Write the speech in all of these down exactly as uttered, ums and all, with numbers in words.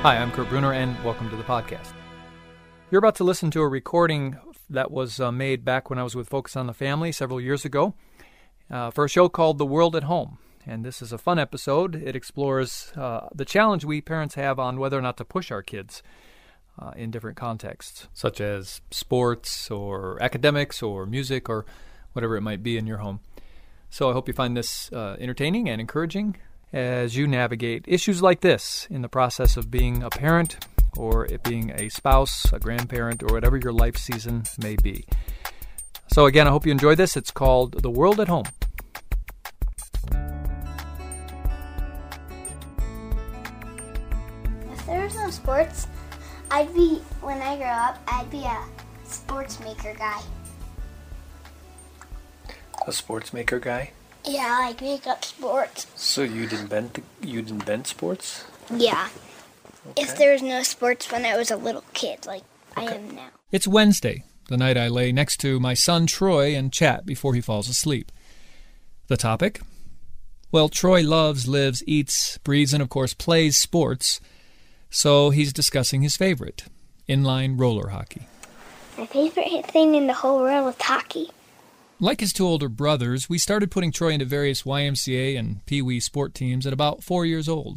Hi, I'm Kurt Brunner, and welcome to the podcast. You're about to listen to a recording that was uh, made back when I was with Focus on the Family several years ago uh, for a show called The World at Home. And this is a fun episode. It explores uh, the challenge we parents have on whether or not to push our kids uh, in different contexts, such as sports or academics or music or whatever it might be in your home. So I hope you find this uh, entertaining and encouraging as you navigate issues like this in the process of being a parent or it being a spouse, a grandparent, or whatever your life season may be. So again, I hope you enjoy this. It's called The World at Home. If there was no sports, I'd be, when I grow up, I'd be a sports maker guy. A sports maker guy? Yeah, like make up sports. So you'd invent the, you'd invent sports? Yeah. Okay. If there was no sports when I was a little kid, like okay. I am now. It's Wednesday, the night I lay next to my son Troy and chat before he falls asleep. The topic? Well, Troy loves, lives, eats, breathes, and of course plays sports, so he's discussing his favorite, inline roller hockey. My favorite thing in the whole world is hockey. Like his two older brothers, we started putting Troy into various Y M C A and Pee Wee sport teams at about four years old.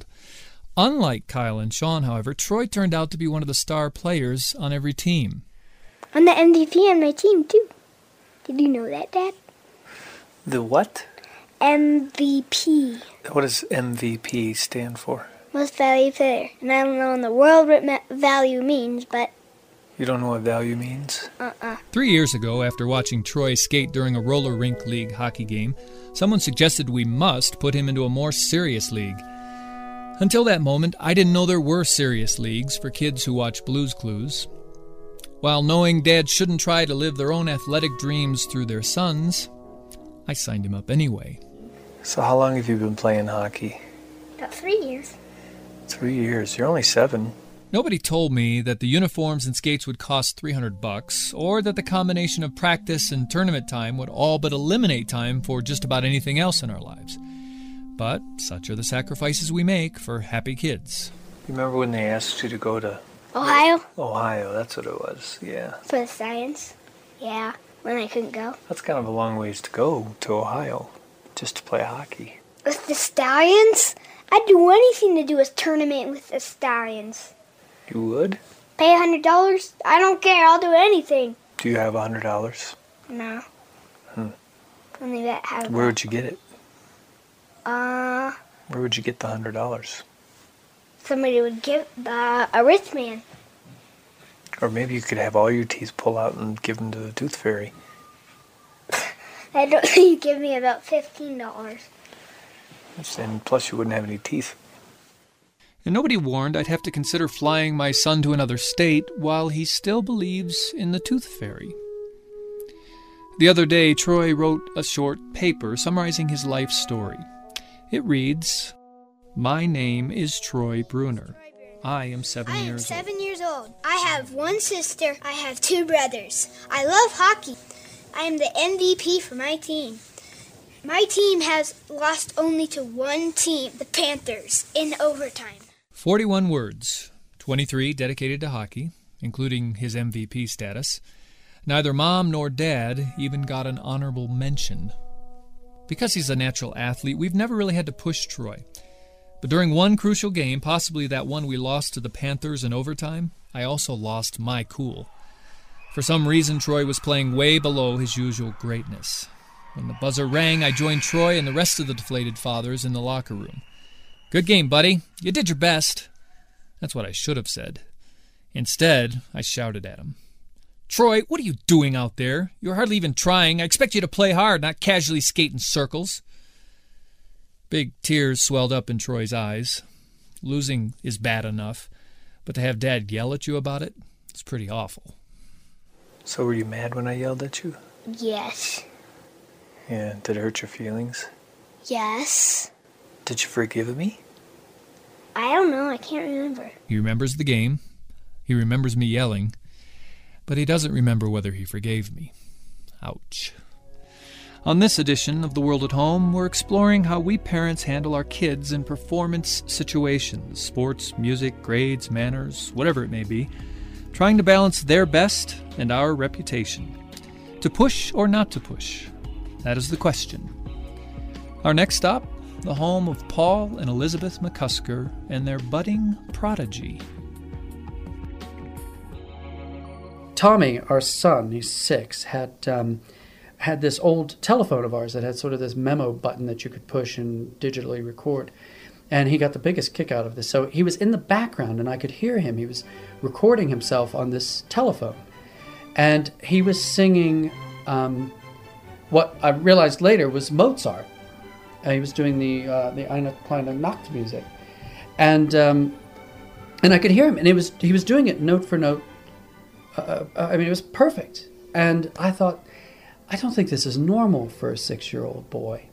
Unlike Kyle and Sean, however, Troy turned out to be one of the star players on every team. I'm the M V P on my team, too. Did you know that, Dad? The what? M V P. What does M V P stand for? Most valued player. And I don't know in the world what value means, but... You don't know what value means? Uh-uh. Three years ago, after watching Troy skate during a roller rink league hockey game, someone suggested we must put him into a more serious league. Until that moment, I didn't know there were serious leagues for kids who watch Blue's Clues. While knowing dads shouldn't try to live their own athletic dreams through their sons, I signed him up anyway. So how long have you been playing hockey? About three years. Three years. You're only seven. Nobody told me that the uniforms and skates would cost three hundred bucks, or that the combination of practice and tournament time would all but eliminate time for just about anything else in our lives. But such are the sacrifices we make for happy kids. You remember when they asked you to go to... Ohio? Ohio, that's what it was, yeah. For the science? Yeah, when I couldn't go. That's kind of a long ways to go to Ohio, just to play hockey. With the Stallions? I'd do anything to do a tournament with the Stallions. You would? Pay one hundred dollars? I don't care. I'll do anything. Do you have one hundred dollars? No. Hmm. Only that have Where would you get it? Uh... Where would you get the one hundred dollars? Somebody would give the, a rich man. Or maybe you could have all your teeth pulled out and give them to the tooth fairy. I don't think you'd give me about fifteen dollars. And plus you wouldn't have any teeth. And nobody warned I'd have to consider flying my son to another state while he still believes in the tooth fairy. The other day, Troy wrote a short paper summarizing his life story. It reads, "My name is Troy Brunner. I am seven I am years seven old. years old. I have one sister. I have two brothers. I love hockey. I am the M V P for my team. My team has lost only to one team, the Panthers, in overtime." forty-one words, twenty-three dedicated to hockey, including his M V P status. Neither mom nor dad even got an honorable mention. Because he's a natural athlete, we've never really had to push Troy. But during one crucial game, possibly that one we lost to the Panthers in overtime, I also lost my cool. For some reason, Troy was playing way below his usual greatness. When the buzzer rang, I joined Troy and the rest of the deflated fathers in the locker room. "Good game, buddy. You did your best." That's what I should have said. Instead, I shouted at him. "Troy, what are you doing out there? You're hardly even trying. I expect you to play hard, not casually skate in circles." Big tears swelled up in Troy's eyes. Losing is bad enough, but to have Dad yell at you about it, it's pretty awful. So were you mad when I yelled at you? Yes. Yeah, did it hurt your feelings? Yes. Did you forgive me? I don't know. I can't remember. He remembers the game. He remembers me yelling. But he doesn't remember whether he forgave me. Ouch. On this edition of The World at Home, we're exploring how we parents handle our kids in performance situations, sports, music, grades, manners, whatever it may be, trying to balance their best and our reputation. To push or not to push? That is the question. Our next stop, the home of Paul and Elizabeth McCusker and their budding prodigy. Tommy, our son, he's six, had um, had this old telephone of ours that had sort of this memo button that you could push and digitally record. And he got the biggest kick out of this. So he was in the background and I could hear him. He was recording himself on this telephone. And he was singing um, what I realized later was Mozart. Uh, he was doing the uh, the Eine kleine Nacht music. And um, and I could hear him. And it was he was doing it note for note. Uh, I mean, it was perfect. And I thought, I don't think this is normal for a six-year-old boy.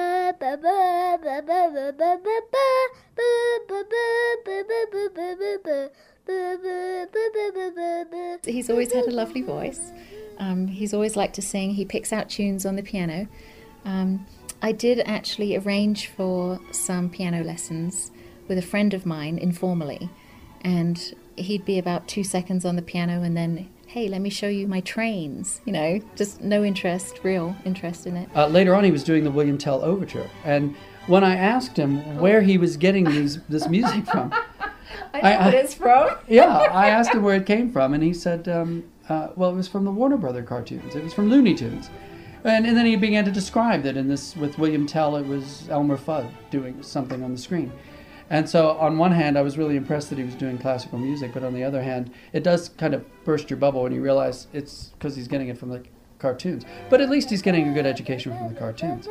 He's always had a lovely voice. Um, he's always liked to sing. He picks out tunes on the piano. Um, I did actually arrange for some piano lessons with a friend of mine informally. And he'd be about two seconds on the piano and then, hey, let me show you my trains. You know, just no interest, real interest in it. Uh, later on, he was doing the William Tell Overture. And when I asked him where he was getting these this music from... I know I, what it's from. Yeah, I asked him where it came from, and he said, um, uh, well, it was from the Warner Brother cartoons. It was from Looney Tunes. And, and then he began to describe that in this, with William Tell, it was Elmer Fudd doing something on the screen. And so on one hand, I was really impressed that he was doing classical music, but on the other hand, it does kind of burst your bubble when you realize it's because he's getting it from the cartoons. But at least he's getting a good education from the cartoons.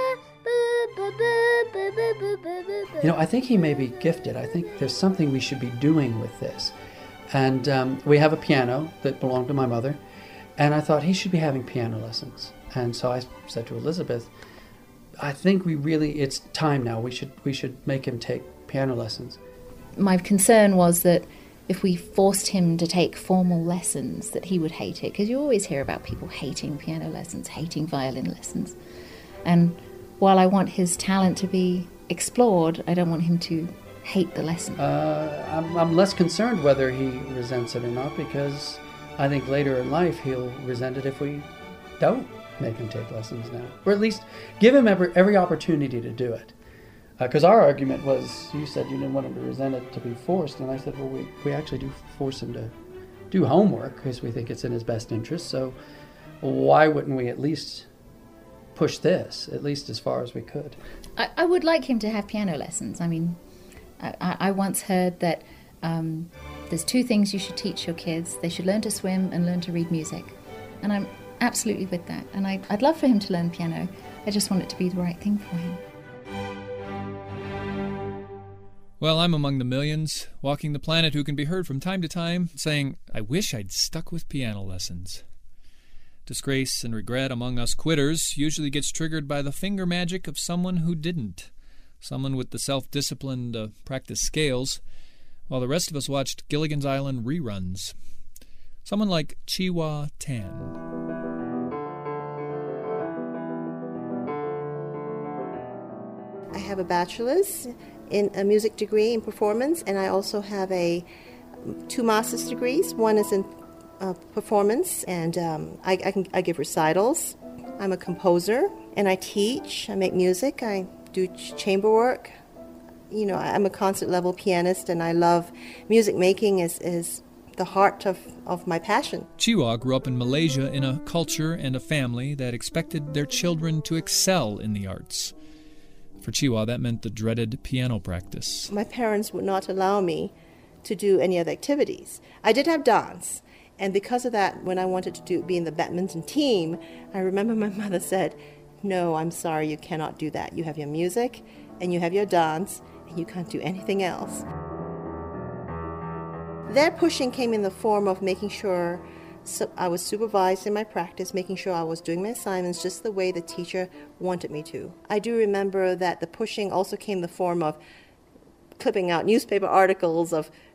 You know, I think he may be gifted. I think there's something we should be doing with this. And um, we have a piano that belonged to my mother, and I thought he should be having piano lessons. And so I said to Elizabeth, I think we really, it's time now. We should we should make him take piano lessons. My concern was that if we forced him to take formal lessons, that he would hate it, because you always hear about people hating piano lessons, hating violin lessons. And while I want his talent to be explored, I don't want him to hate the lesson. Uh, I'm, I'm less concerned whether he resents it or not, because I think later in life he'll resent it if we don't make him take lessons now. Or at least give him every, every opportunity to do it. Because uh, our argument was, you said you didn't want him to resent it to be forced, and I said, well, we, we actually do force him to do homework because we think it's in his best interest, so why wouldn't we at least push this, at least as far as we could? I, I would like him to have piano lessons. I mean, I, I once heard that um, there's two things you should teach your kids. They should learn to swim and learn to read music. And I'm absolutely with that. And I, I'd love for him to learn piano. I just want it to be the right thing for him. Well, I'm among the millions walking the planet who can be heard from time to time saying, I wish I'd stuck with piano lessons. Disgrace and regret among us quitters usually gets triggered by the finger magic of someone who didn't, someone with the self-discipline to practice scales, while the rest of us watched Gilligan's Island reruns. Someone like Chi-Wah Tan. I have a bachelor's in a music degree in performance, and I also have a two master's degrees. One is in uh, performance, and um, I, I, can, I give recitals. I'm a composer, and I teach. I make music. I do ch- chamber work. You know, I'm a concert-level pianist, and I love music making is, is the heart of, of my passion. Chi-Wah grew up in Malaysia in a culture and a family that expected their children to excel in the arts. For Chi-Wah, that meant the dreaded piano practice. My parents would not allow me to do any other activities. I did have dance, and because of that, when I wanted to do be in the badminton team, I remember my mother said, no, I'm sorry, you cannot do that. You have your music, and you have your dance, and you can't do anything else. Their pushing came in the form of making sure so I was supervised in my practice, making sure I was doing my assignments just the way the teacher wanted me to. I do remember that the pushing also came in the form of clipping out newspaper articles of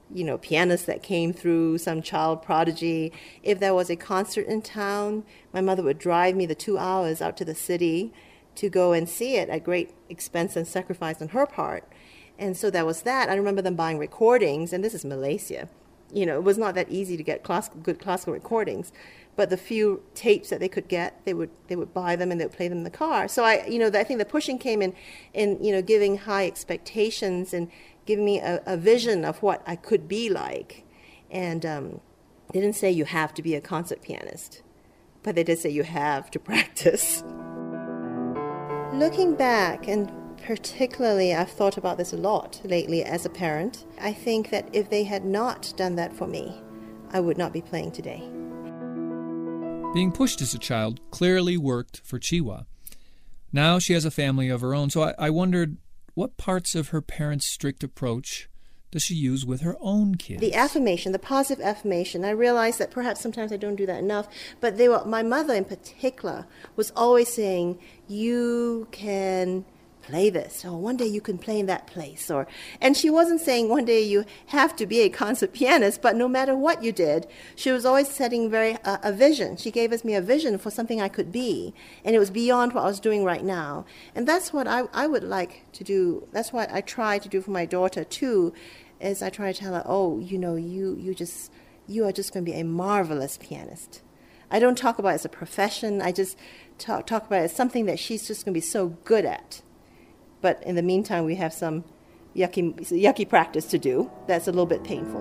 you know, pianist that came through, some child prodigy. If there was a concert in town, my mother would drive me the two hours out to the city to go and see it at great expense and sacrifice on her part. And so there was that. I remember them buying recordings, and this is Malaysia. You know, it was not that easy to get class, good classical recordings, but the few tapes that they could get, they would they would buy them and they would play them in the car. So I, you know, I think the pushing came in, in you know, giving high expectations and giving me a, a vision of what I could be like. And um, they didn't say you have to be a concert pianist, but they did say you have to practice. Looking back, and particularly I've thought about this a lot lately as a parent, I think that if they had not done that for me, I would not be playing today. Being pushed as a child clearly worked for Chiwa. Now she has a family of her own, so I, I wondered, what parts of her parents' strict approach does she use with her own kids? The affirmation, the positive affirmation. I realize that perhaps sometimes I don't do that enough, but they were, my mother in particular was always saying, you can play this, or one day you can play in that place, or and she wasn't saying one day you have to be a concert pianist, but no matter what you did, she was always setting very uh, a vision. She gave us me a vision for something I could be, and it was beyond what I was doing right now. And that's what I, I would like to do. That's what I try to do for my daughter too, is I try to tell her, oh, you know, you you just you are just going to be a marvelous pianist. I don't talk about it as a profession. I just talk talk about it as something that she's just going to be so good at. But in the meantime, we have some yucky, yucky practice to do that's a little bit painful.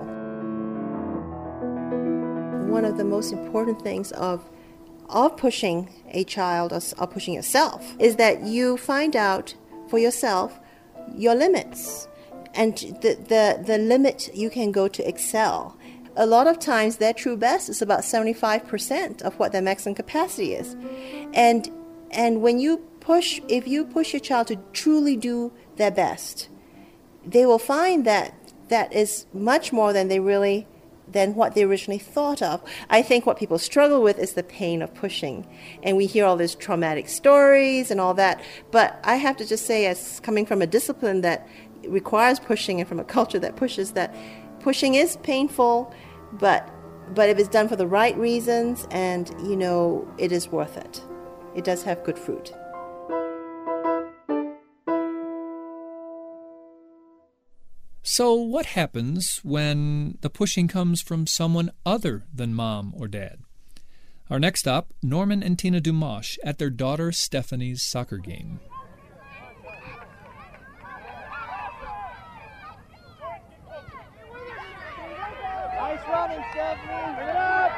One of the most important things of, of pushing a child or, or pushing yourself is that you find out for yourself your limits and the, the, the limit you can go to excel. A lot of times their true best is about seventy-five percent of what their maximum capacity is. And, and when you Push, if you push your child to truly do their best, they will find that that is much more than they really, than what they originally thought of. I think what people struggle with is the pain of pushing. And we hear all these traumatic stories and all that. But I have to just say, as coming from a discipline that requires pushing and from a culture that pushes, that pushing is painful, but but if it's done for the right reasons, and, you know, it is worth it. It does have good fruit. So what happens when the pushing comes from someone other than mom or dad? Our next stop, Norman and Tina Dumash at their daughter Stephanie's soccer game. Nice running, Stephanie. Bring it up.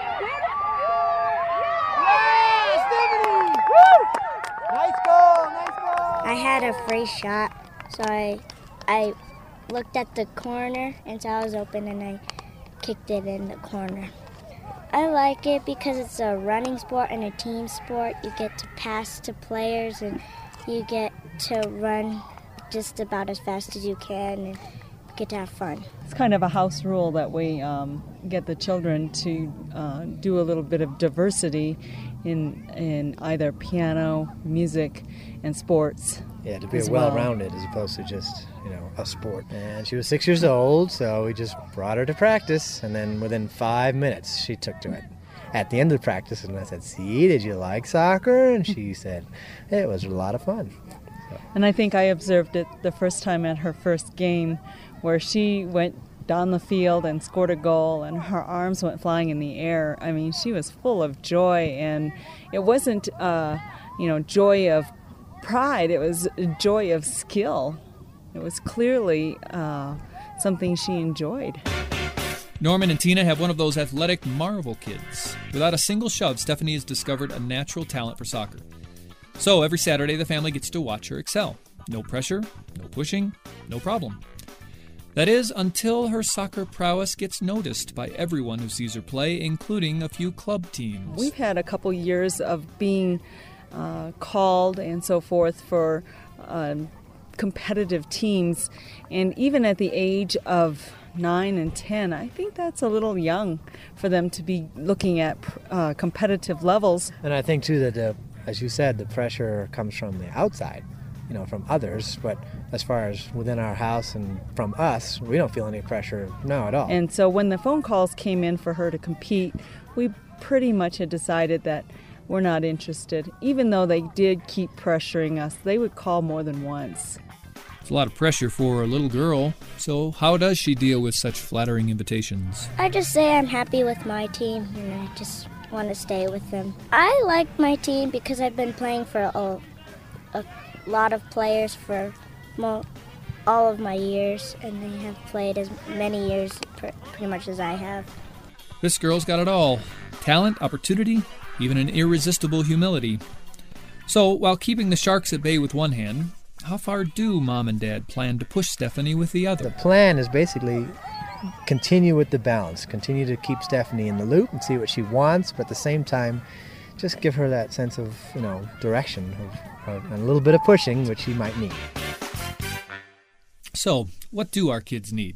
Yeah, Stephanie. Woo! Nice goal, nice goal. I had a free shot, so I, I looked at the corner and saw it was open, and I kicked it in the corner. I like it because it's a running sport and a team sport. You get to pass to players, and you get to run just about as fast as you can and get to have fun. It's kind of a house rule that we um, get the children to uh, do a little bit of diversity in in either piano, music, and sports. Yeah, to be as well-rounded well. as opposed to just, you know, a sport. And she was six years old, so we just brought her to practice, and then within five minutes she took to it. At the end of the practice, and I said, see, did you like soccer? And she said, it was a lot of fun. So. And I think I observed it the first time at her first game, where she went down the field and scored a goal, and her arms went flying in the air. I mean, she was full of joy, and it wasn't, uh, you know, joy of pride. It was a joy of skill. It was clearly uh, something she enjoyed. Norman and Tina have one of those athletic marvel kids. Without a single shove, Stephanie has discovered a natural talent for soccer. So every Saturday, the family gets to watch her excel. No pressure, no pushing, no problem. That is, until her soccer prowess gets noticed by everyone who sees her play, including a few club teams. We've had a couple years of being uh, called and so forth for uh, competitive teams, and even at the age of nine and ten, I think that's a little young for them to be looking at uh, competitive levels. And I think, too, that, the, as you said, the pressure comes from the outside. you know, from others, but as far as within our house and from us, we don't feel any pressure, no, at all. And so when the phone calls came in for her to compete, we pretty much had decided that we're not interested. Even though they did keep pressuring us, they would call more than once. It's a lot of pressure for a little girl. So how does she deal with such flattering invitations? I just say I'm happy with my team, and I just want to stay with them. I like my team because I've been playing for a, a lot of players for mo- all of my years, and they have played as many years pr- pretty much as I have. This girl's got it all. Talent, opportunity, even an irresistible humility. So, while keeping the Sharks at bay with one hand, how far do Mom and Dad plan to push Stephanie with the other? The plan is basically continue with the balance, continue to keep Stephanie in the loop and see what she wants, but at the same time, just give her that sense of, you know, direction of, of, and a little bit of pushing, which she might need. So, what do our kids need?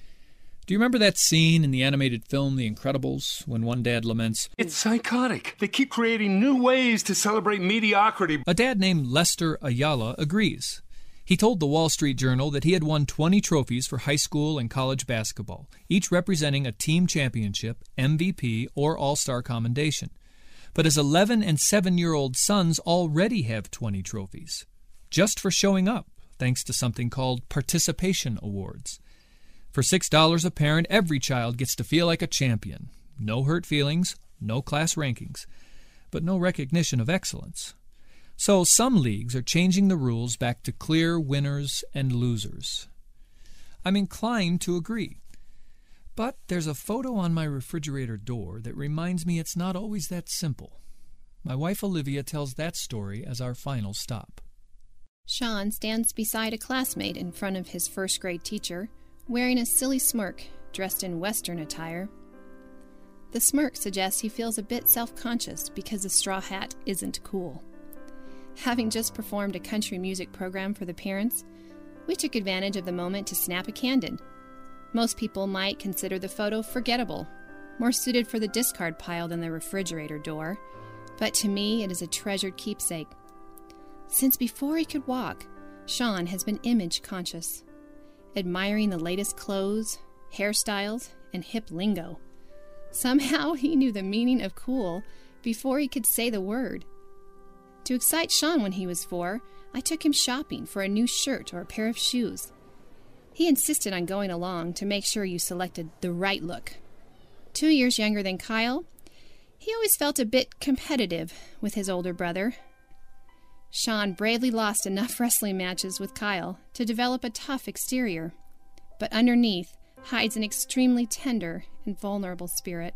Do you remember that scene in the animated film The Incredibles when one dad laments, "It's psychotic. They keep creating new ways to celebrate mediocrity." A dad named Lester Ayala agrees. He told the Wall Street Journal that he had won twenty trophies for high school and college basketball, each representing a team championship, M V P, or All-Star commendation. But his eleven and seven-year-old sons already have twenty trophies, just for showing up, thanks to something called participation awards. For six dollars a parent, every child gets to feel like a champion. No hurt feelings, no class rankings, but no recognition of excellence. So some leagues are changing the rules back to clear winners and losers. I'm inclined to agree. But there's a photo on my refrigerator door that reminds me it's not always that simple. My wife Olivia tells that story as our final stop. Sean stands beside a classmate in front of his first grade teacher, wearing a silly smirk, dressed in Western attire. The smirk suggests he feels a bit self-conscious because the straw hat isn't cool. Having just performed a country music program for the parents, we took advantage of the moment to snap a candid. Most people might consider the photo forgettable, more suited for the discard pile than the refrigerator door, but to me it is a treasured keepsake. Since before he could walk, Sean has been image conscious, admiring the latest clothes, hairstyles, and hip lingo. Somehow he knew the meaning of cool before he could say the word. To excite Sean when he was four, I took him shopping for a new shirt or a pair of shoes. He insisted on going along to make sure you selected the right look. Two years younger than Kyle, he always felt a bit competitive with his older brother. Sean bravely lost enough wrestling matches with Kyle to develop a tough exterior, but underneath hides an extremely tender and vulnerable spirit.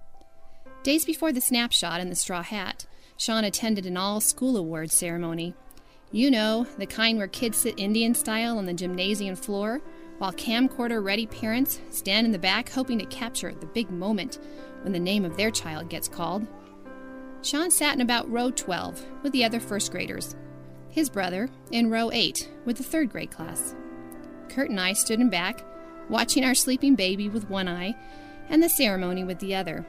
Days before the snapshot and the straw hat, Sean attended an all-school awards ceremony. You know, the kind where kids sit Indian style on the gymnasium floor, while camcorder-ready parents stand in the back hoping to capture the big moment when the name of their child gets called. Sean sat in about row twelve with the other first graders. His brother in row eight with the third grade class. Kurt and I stood in back, watching our sleeping baby with one eye and the ceremony with the other.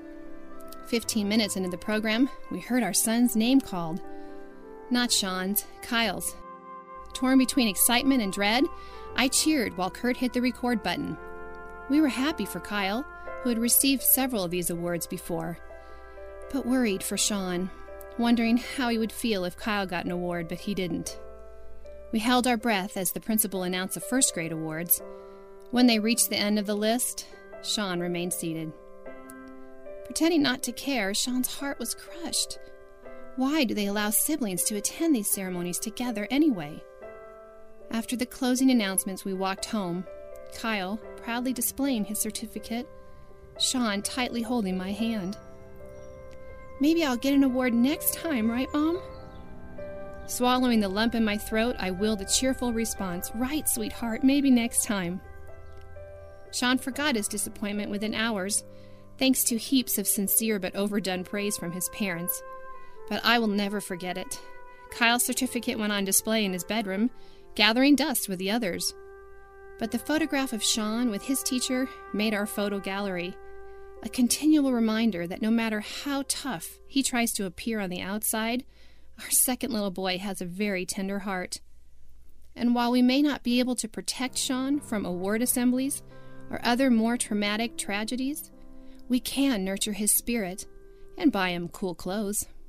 Fifteen minutes into the program, we heard our son's name called. Not Sean's, Kyle's. Torn between excitement and dread, I cheered while Kurt hit the record button. We were happy for Kyle, who had received several of these awards before, but worried for Sean, wondering how he would feel if Kyle got an award but he didn't. We held our breath as the principal announced the first grade awards. When they reached the end of the list, Sean remained seated. Pretending not to care, Sean's heart was crushed. Why do they allow siblings to attend these ceremonies together anyway? After the closing announcements, we walked home, Kyle proudly displaying his certificate, Sean tightly holding my hand. Maybe I'll get an award next time, right, Mom? Swallowing the lump in my throat, I willed a cheerful response. Right, sweetheart, maybe next time. Sean forgot his disappointment within hours, thanks to heaps of sincere but overdone praise from his parents. But I will never forget it. Kyle's certificate went on display in his bedroom, gathering dust with the others. But the photograph of Sean with his teacher made our photo gallery, a continual reminder that no matter how tough he tries to appear on the outside, our second little boy has a very tender heart. And while we may not be able to protect Sean from award assemblies or other more traumatic tragedies, we can nurture his spirit and buy him cool clothes.